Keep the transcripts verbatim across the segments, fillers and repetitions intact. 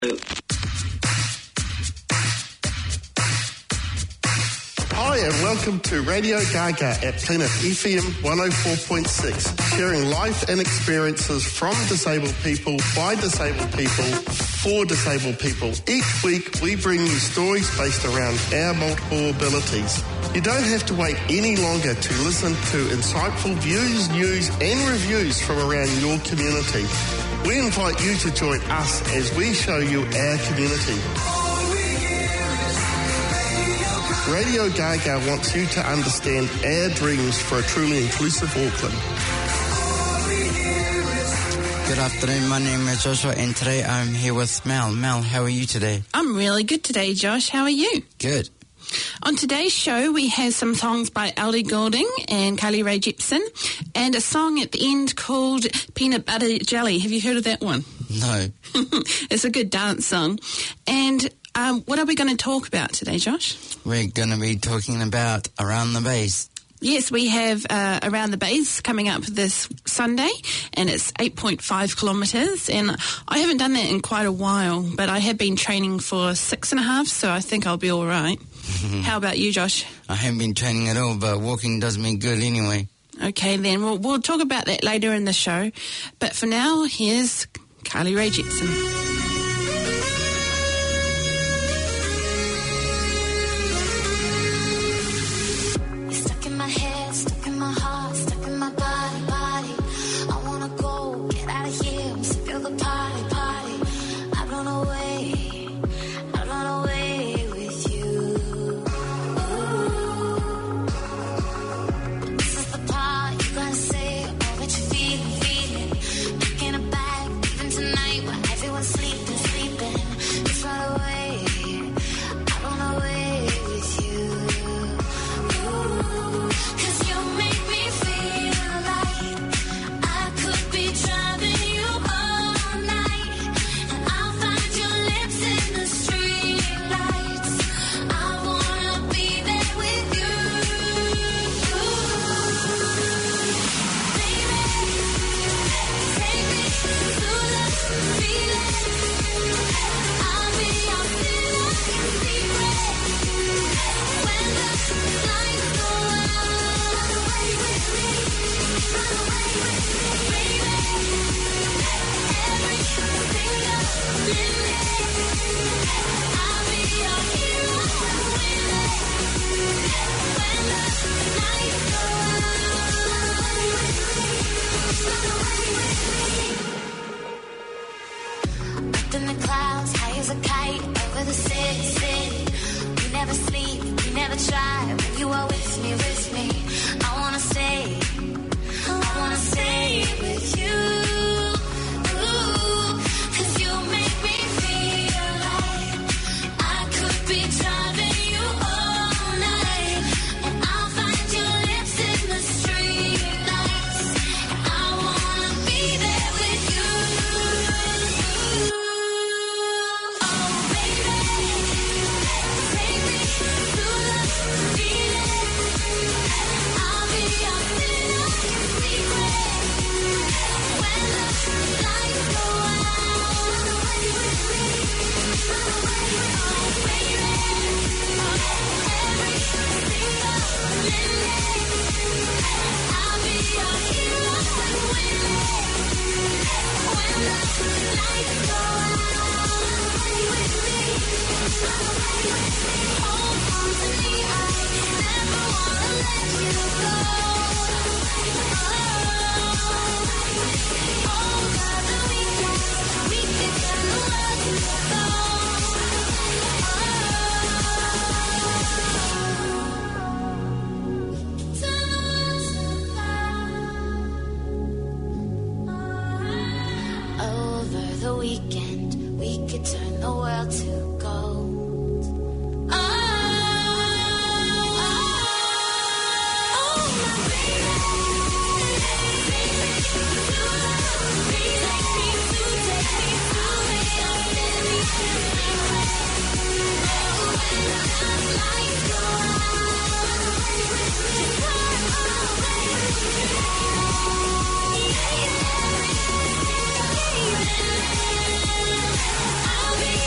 Hi and welcome to Radio Gaga at Planet F M one oh four point six, sharing life and experiences from disabled people, by disabled people, for disabled people. Each week we bring you stories based around our multiple abilities. You don't have to wait any longer to listen to insightful views, news and reviews from around your community. We invite you to join us as we show you our community. Radio Gaga wants you to understand our dreams for a truly inclusive Auckland. Good afternoon, my name is Joshua and today I'm here with Mel. Mel, how are you today? I'm really good today, Josh. How are you? Good. On today's show, we have some songs by Ellie Goulding and Kylie Rae Jepsen, and a song at the end called Peanut Butter Jelly. Have you heard of that one? No. It's a good dance song. And um, what are we going to talk about today, Josh? We're going to be talking about Around the Bays. Yes, we have uh, Around the Bays coming up this Sunday, and it's eight point five kilometres, and I haven't done that in quite a while, but I have been training for six and a half, so I think I'll be all right. How about you, Josh? I haven't been training at all, but walking does me good anyway. Okay, then we'll, we'll talk about that later in the show, but for now, here's Kylie Rae Jepsen. I'll be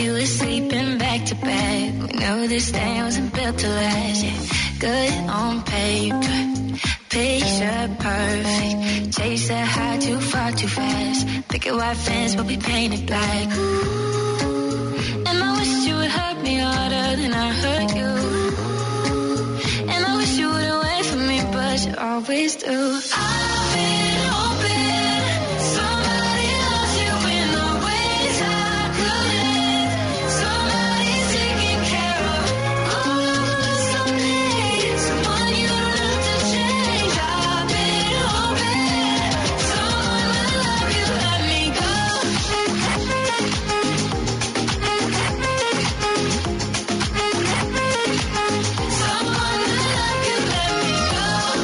we were sleeping back to back. We knew this thing wasn't built to last. Yeah, good on paper, picture perfect. Chase that high too far too fast. Picket white fence but we painted black. And I wish you would hurt me harder than I hurt you. And I wish you wouldn't wait for me, but you always do. I've been hoping somebody loves you in the ways I couldn't. Somebody's taking care of all of us someday. Someone you don't have to change. I've been hoping someone will love you, let me go. Someone will love you, let me go.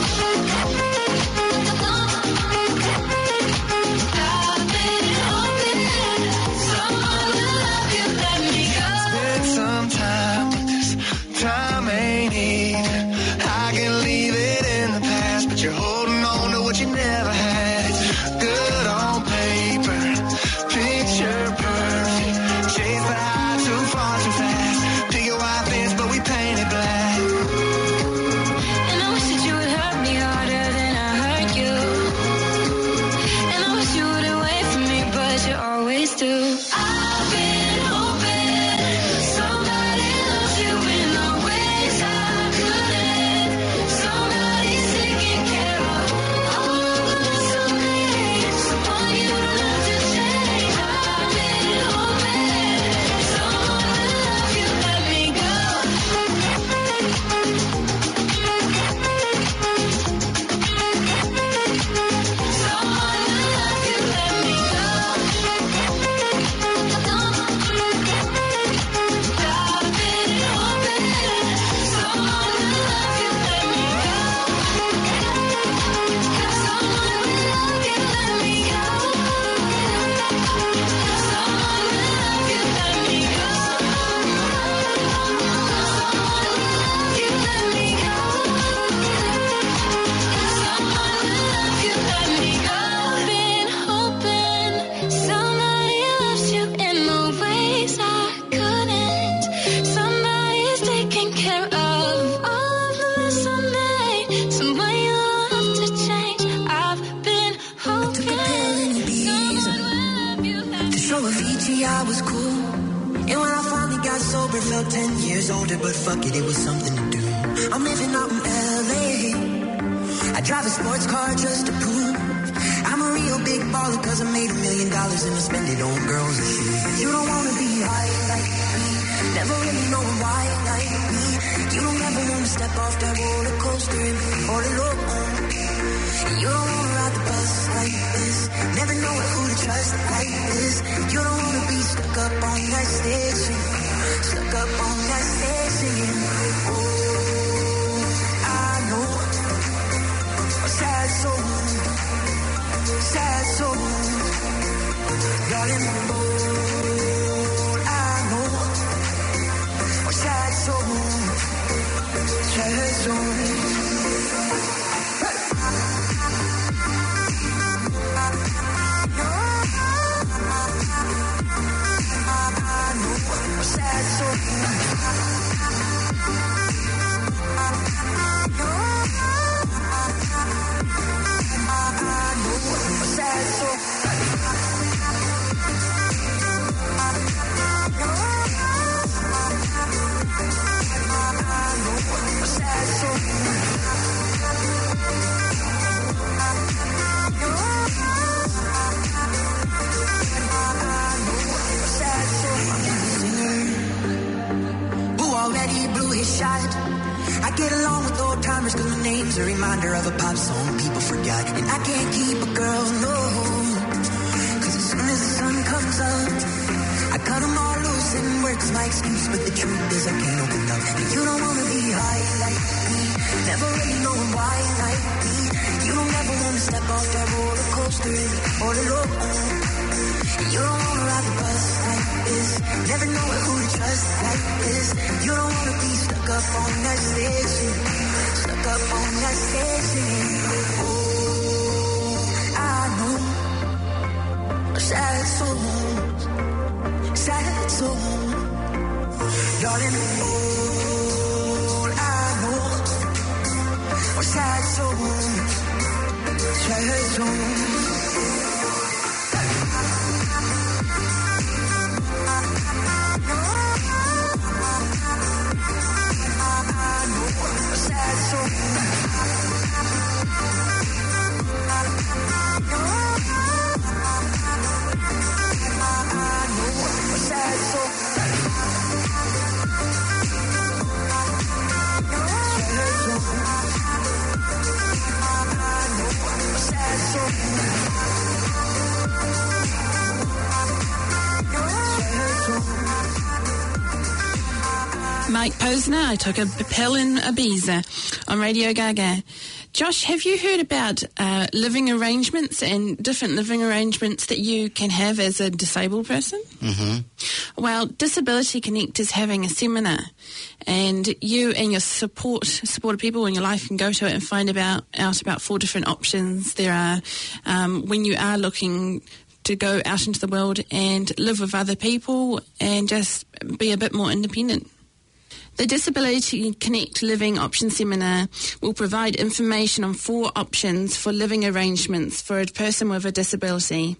I've been hoping someone will love you, let me go. Spend some time, but this time ain't even. I can leave it in the past, but you're holding on to what you never had. It's good on paper, picture perfect. Chase the high too far too fast. Pick your white fence, but we paint it black. And I wish that you would hurt me harder than I hurt you. And I wish you wouldn't wait for me, but you always do. I've been hoping somebody loves you in the ways I couldn't. Somebody's taking care of all of us someday. Someone you don't have to change. I've been hoping someone will love you, let me go. Someone will love you, let me go. I've been hoping someone will love you, let me go. Someone will love you, let me go. Someone will love you, let me go. Someone will love you, let me go. Someone will love you, let me go. Been hoping somebody loves you in the ways I couldn't. Somebody's taking care of all of us someday. Someone you don't have to change. I've been hoping someone will love you, let me To show Avicii I was cool. And when I finally got sober, felt ten years older, but fuck it, it was something to do. I'm living out in L A. I drive a sports car just to prove I'm a real big baller, cause I made a million dollars and I spend it on girls and shit. You don't wanna be high like me, never really knowing why like me. You don't ever wanna step off that roller coaster and be all alone. You don't wanna ride the bus like this, never know who to trust like this. You don't wanna be stuck up on that station, stuck up on that station. Oh, I know a sad soul, sad soul, darling. Oh, I know a sad soul, sad soul. Sad soul. Sad soul. Sad soul. Already blew his shot. I get along with old timers cause my name's a reminder of a pop song people forgot. And I can't keep a girl, no, cause as soon as the sun comes up I cut them all loose and work's my excuse. But the truth is I can't open up. And you don't wanna be high like me, never really knowing why like me. You don't ever wanna step off that roller coaster and be all alone. You don't wanna ride the bus like this, never know who to trust like this. You don't wanna be stuck up on that station, stuck up on that station. Oh, I know sad souls, sad song. Darling, all I know are sad songs, sad songs. Mike Posner, I took a pill in Ibiza on Radio Gaga. Josh, have you heard about uh, living arrangements and different living arrangements that you can have as a disabled person? Mm-hmm. Well, Disability Connect is having a seminar, and you and your support supported people in your life can go to it and find about out about four different options there are um, when you are looking to go out into the world and live with other people and just be a bit more independent. The Disability Connect Living Option Seminar will provide information on four options for living arrangements for a person with a disability.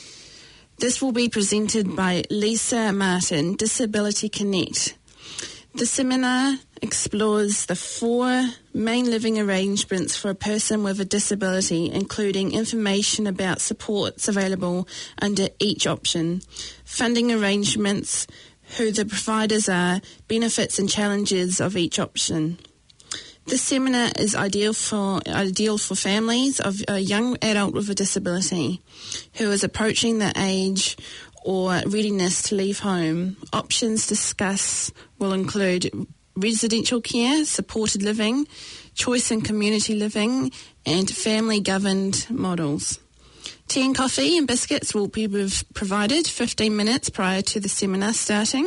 This will be presented by Lisa Martin, Disability Connect. The seminar explores the four main living arrangements for a person with a disability, including information about supports available under each option, funding arrangements, who the providers are, benefits and challenges of each option. This seminar is ideal for ideal for families of a young adult with a disability who is approaching the age or readiness to leave home. Options discussed will include residential care, supported living, choice and community living, and family-governed models. Tea and coffee and biscuits will be provided fifteen minutes prior to the seminar starting.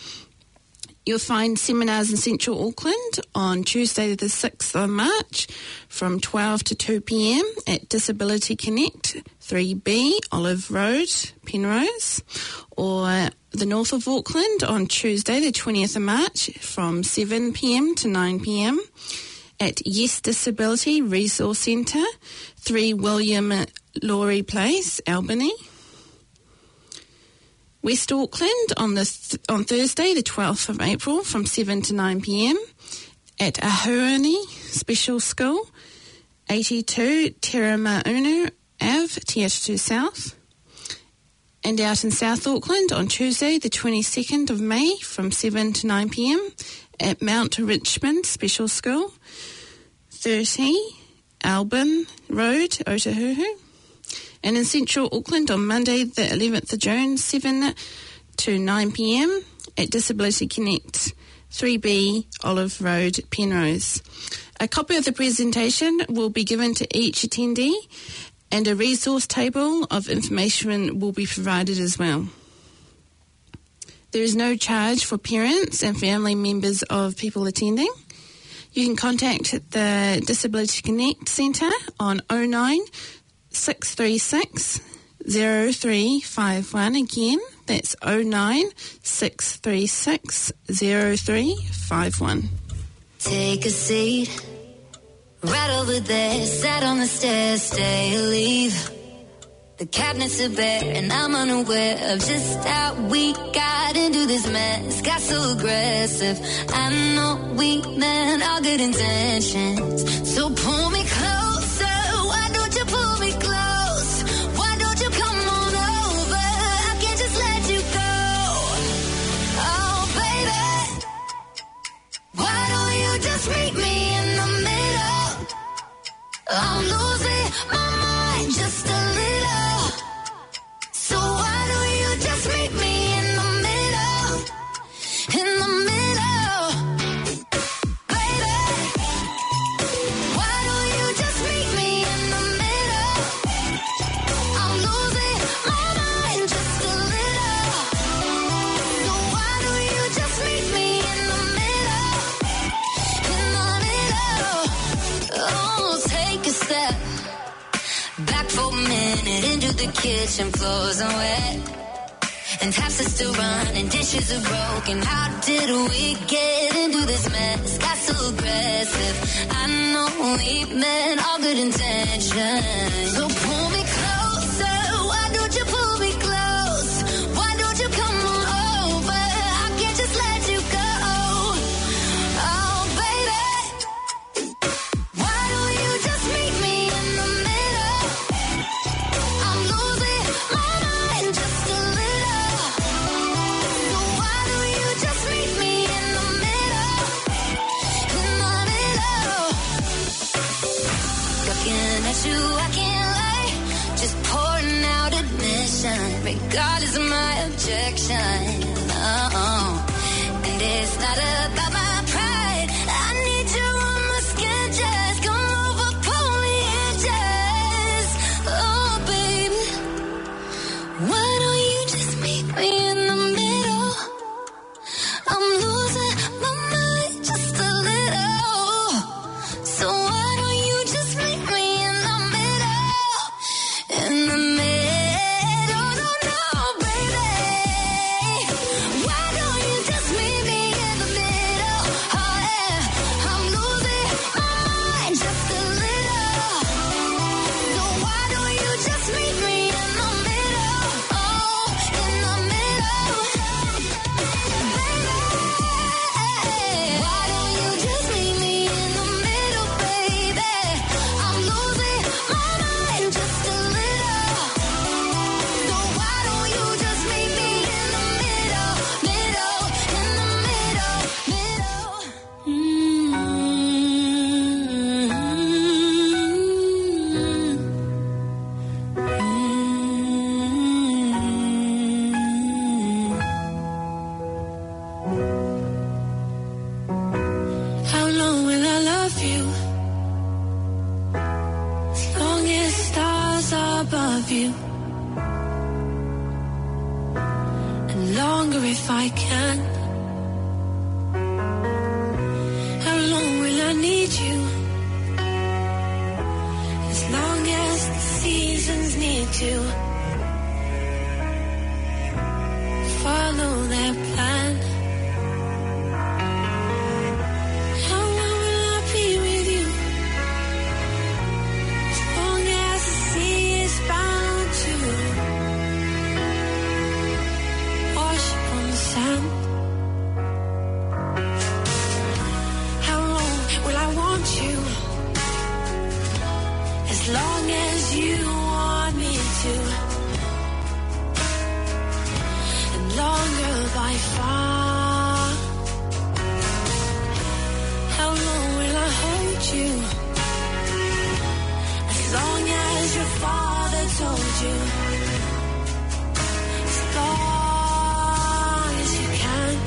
You'll find seminars in Central Auckland on Tuesday the sixth of March from twelve to two p.m. at Disability Connect, three B, Olive Road, Penrose, or the north of Auckland on Tuesday the twentieth of March from seven p.m. to nine p.m. at Yes Disability Resource Centre, three William Laurie Place, Albany. West Auckland on the th- on Thursday the twelfth of April from seven to nine p.m. at Ahuruni Special School, eighty-two Teramaunu Ave, Te Atatu South. And out in South Auckland on Tuesday the twenty-second of May from seven to nine p.m. at Mount Richmond Special School, thirty Alban Road, Otahuhu. And in Central Auckland on Monday the eleventh of June, seven to nine p.m. at Disability Connect, three B, Olive Road, Penrose. A copy of the presentation will be given to each attendee, and a resource table of information will be provided as well. There is no charge for parents and family members of people attending. You can contact the Disability Connect Centre on oh nine six three six zero three five one. Again, that's oh nine six three six zero three five one. Take a seat right over there, sat on the stairs, stay or leave. The cabinets are bare and I'm unaware of just how we got into this mess. Got so aggressive, I know we meant all good intentions. So pull me closer, why don't you pull me close? Why don't you come on over, I can't just let you go. Oh baby, why don't you just meet me in the middle? I'm losing my mind just a little. So why don't you just meet me in the middle? In the middle. Baby, why don't you just meet me in the middle? I'm losing my mind just a little. So why don't you just meet me in the middle? In the middle. Oh, take a step back for a minute into the kitchen, floors are wet. and taps are still running, dishes are broken. How did we get into this mess? Got so aggressive. I know we meant all good intentions. So pull me closer. Why don't you pull me close? Why don't you come on over? I can't just let you go. Oh, baby. Why don't you just meet me in the middle? I'm losing my mind just a little. So why don't you just meet me in the middle? In the middle. Looking at you, I can't lie. Just pouring out admission, regardless of my objection. Oh, and it's not about my pride. I need you on my skin, just come over, pull me in, just. Oh, baby, why don't you just meet me in the middle? I'm losing my mind just a little. So why don't you just meet me in the middle? In the middle, no, no, baby. Why don't you just meet me in the middle? Oh, yeah, I'm losing my mind just a little. So why don't you just meet me in the middle? Oh, in the middle. Why don't you just meet me in the middle, baby? I'm losing my mind just a little. So why don't you just meet me in the middle, middle, in the middle, middle? How long will I love you? As long as stars are above you. And longer if I can. How long will I need you? As long as the seasons need to follow their plan. How long will I be with you? As long as the sea is bound to wash upon the sand. How long will I want you? As long as you want me to. And longer by far. How long will I hold you? As long as your father told you. As long as you can.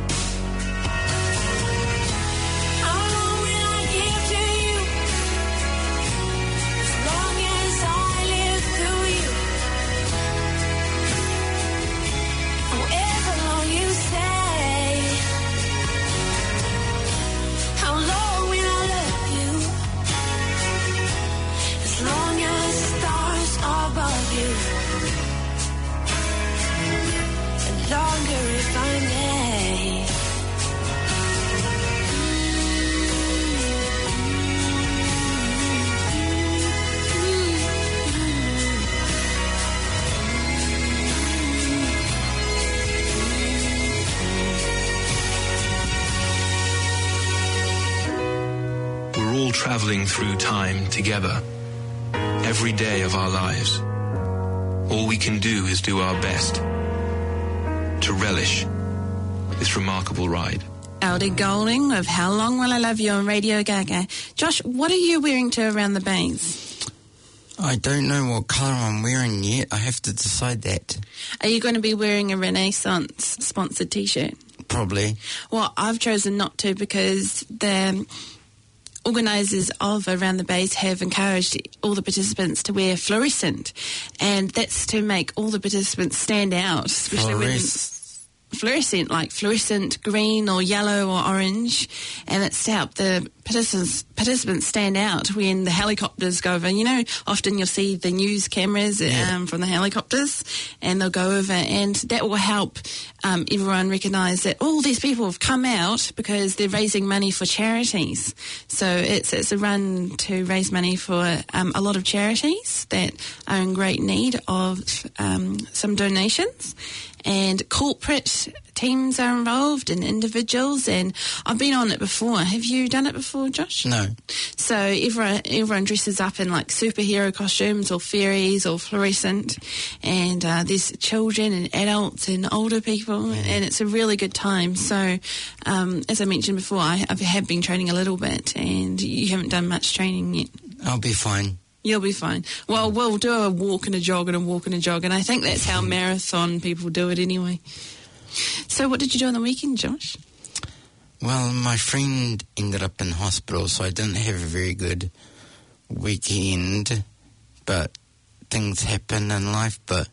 How long will I give to you? As long as I live through you. However long you say. How long will I love you? As long as stars are above you. And longer if I may. We're all traveling through time together, every day of our lives. All we can do is do our best to relish this remarkable ride. Elder Golding of How Long Will I Love You on Radio Gaga. Josh, what are you wearing to Around the Bays? I don't know what colour I'm wearing yet. I have to decide that. Are you going to be wearing a Renaissance sponsored t-shirt? Probably. Well, I've chosen not to because the organisers of Around the Bays have encouraged all the participants to wear fluorescent, and that's to make all the participants stand out, especially Fluorescent. when fluorescent, like fluorescent green or yellow or orange, and it's to help the participants participants stand out when the helicopters go over. You know, often you'll see the news cameras Yeah. um, from the helicopters, and they'll go over, and that will help um, everyone recognise that all these people have come out because they're raising money for charities. So it's it's a run to raise money for um, a lot of charities that are in great need of um, some donations. And corporate teams are involved and individuals, and I've been on it before. Have you done it before, Josh? No. So everyone, everyone dresses up in like superhero costumes or fairies or fluorescent, and uh, there's children and adults and older people, and it's a really good time. So um, as I mentioned before, I, I have been training a little bit, and you haven't done much training yet. I'll be fine. You'll be fine. Well, we'll do a walk and a jog and a walk and a jog, and I think that's how marathon people do it anyway. So what did you do on the weekend, Josh? Well, my friend ended up in hospital, so I didn't have a very good weekend. But things happen in life, but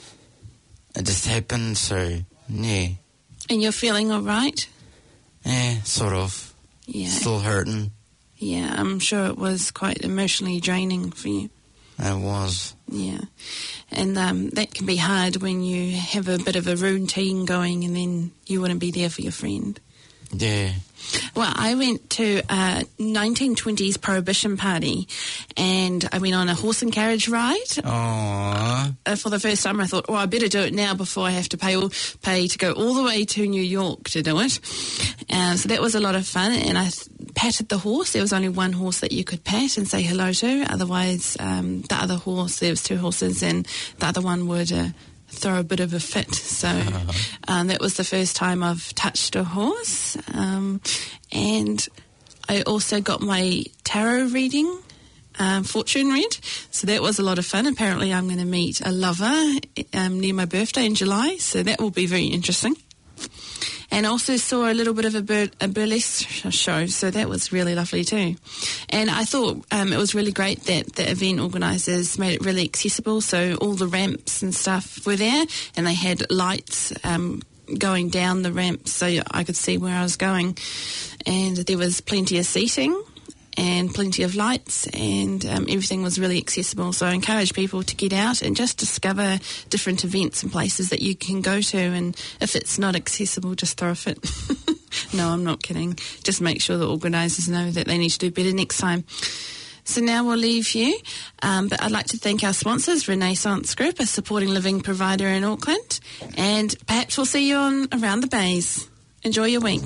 it just happened, so yeah. And you're feeling all right? Yeah, sort of. Yeah. Still hurting. Yeah, I'm sure it was quite emotionally draining for you. It was. Yeah. And um, that can be hard when you have a bit of a routine going and then you want to be there for your friend. Yeah. Well, I went to a nineteen twenties prohibition party, and I went on a horse and carriage ride. Aww. Uh, for the first time, I thought, oh, I better do it now before I have to pay all, pay to go all the way to New York to do it. Uh, so that was a lot of fun, and I th- patted the horse. There was only one horse that you could pat and say hello to. Otherwise, um, the other horse, there was two horses, and the other one would uh, throw a bit of a fit. So um, that was the first time I've touched a horse. Um, and I also got my tarot reading, um, fortune read. So that was a lot of fun. Apparently I'm going to meet a lover um, near my birthday in July. So that will be very interesting. And also saw a little bit of a, bur- a burlesque show, so that was really lovely too. And I thought um, it was really great that the event organisers made it really accessible, so all the ramps and stuff were there, and they had lights um, going down the ramps so I could see where I was going. And there was plenty of seating and plenty of lights, and um, everything was really accessible. So I encourage people to get out and just discover different events and places that you can go to, and if it's not accessible, just throw a fit. No, I'm not kidding. Just make sure the organisers know that they need to do better next time. So now we'll leave you, um, but I'd like to thank our sponsors, Renaissance Group, a supporting living provider in Auckland, and perhaps we'll see you on Around the Bays. Enjoy your week.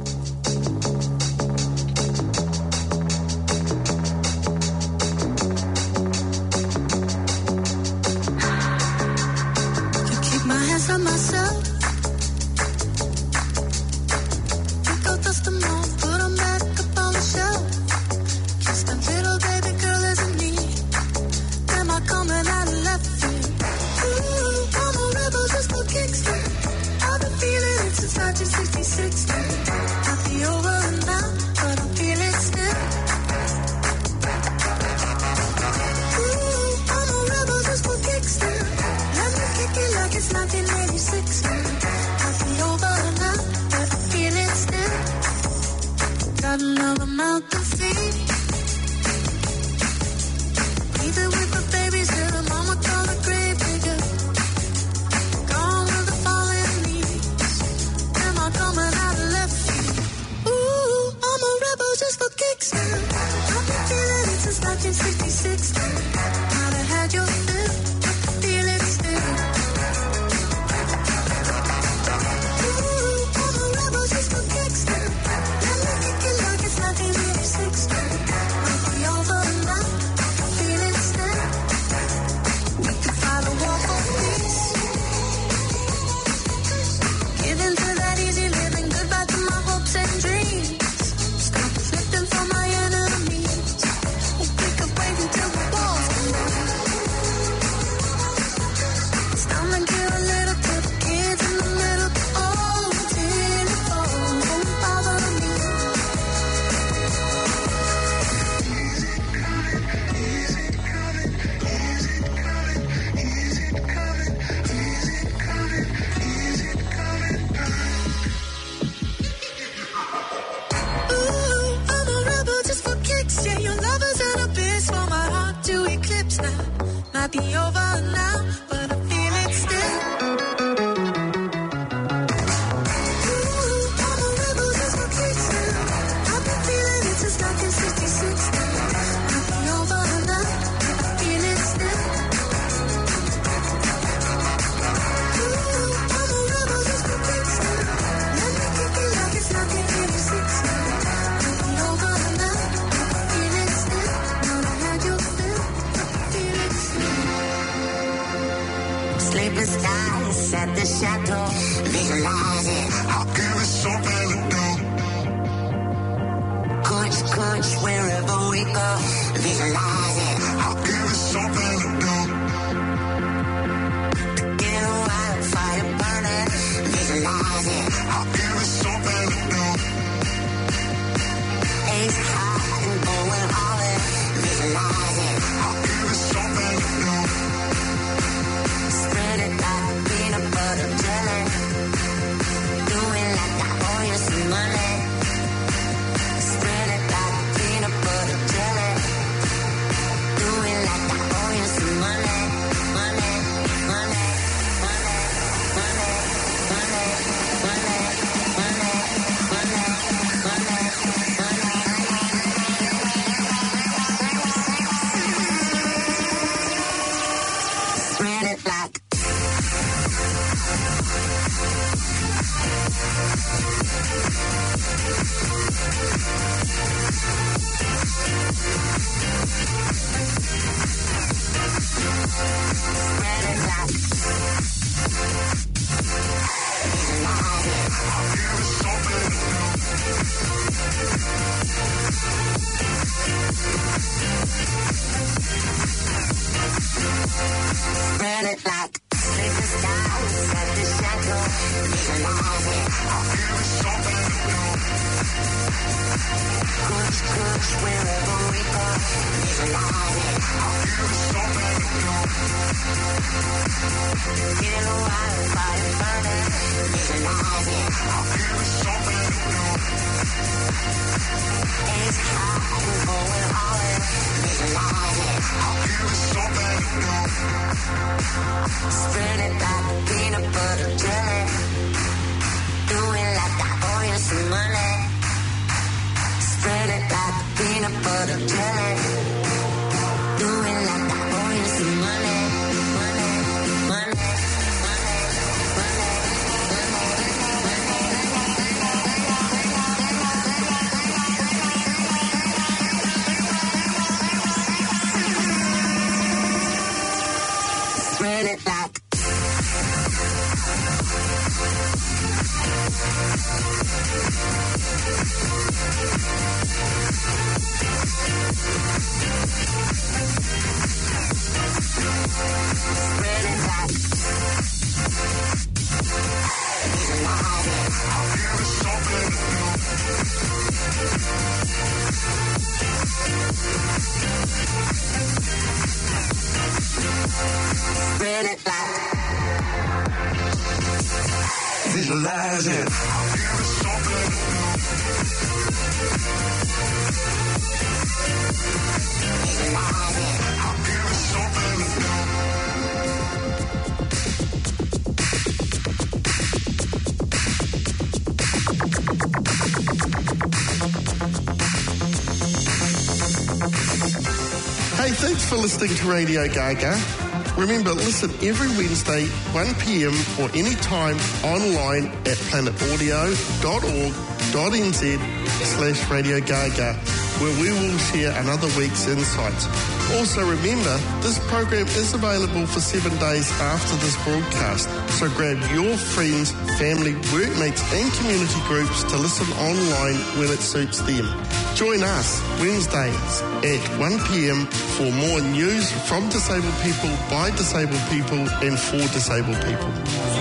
On myself, think I'll dust them off, put them back up on the shelf. Kiss that little baby girl as a need. Am I coming out of left field? Ooh, I'm a rebel, just no kickstand. I've been feeling it since nineteen sixty-six. might be over now, but I feel it still. Ooh, I'm a rebel just for kicks now. I've been feeling it since nineteen sixty-six now. Might be over now, but I feel it still. Ooh, I'm a rebel just for kicks now. Let me kick it like it's nineteen eighty-six now. Might be over now, but I feel it still. Know I had you feel, I feel it still. Sleepless nights at the chateau, visualize it. I'll give it something to do. Coach, coach, wherever we go, visualize it. I'll give it something to do. Get a wildfire burning, visualize it. I'll give it something to do. Ace high and going all in, visualize it. I'll give it something to do. Spread it like peanut butter jelly. Do it like I owe you some money. Spread it like peanut butter jelly. Do it like I owe you some money. Money, money, money, money, money, money, money, money, money, money. Spread it like spread it like visualize it. I'll give it something to do. Spread it like sleepless nights at the chateau, visualize it. I'll give it something to do. Coach, coach, wherever we go, visualize it. I'll give it something to do. Get a wildfire burning, visualize it. I'll give it something to do. Ace high and going all in, visualize it. I'll give it something to do. Spread it like peanut butter jelly. Do it like I owe you some money. Spread it like peanut butter jelly. Do it like I owe you some money. Money, money, money, money, spread it like spread it like visualize it. I'll give it something to do. Spread it like Visualize it. I'll give it something to do. visualize it. I'll give it something to do. Hey, thanks for listening to Radio Gaga. Remember, listen every Wednesday, one p.m. or any time online at planetaudio.org.nz slash Radio Gaga, where we will share another week's insights. Also remember, this program is available for seven days after this broadcast, so grab your friends, family, workmates and community groups to listen online when it suits them. Join us Wednesdays at one p.m. for more news from disabled people, by disabled people and for disabled people.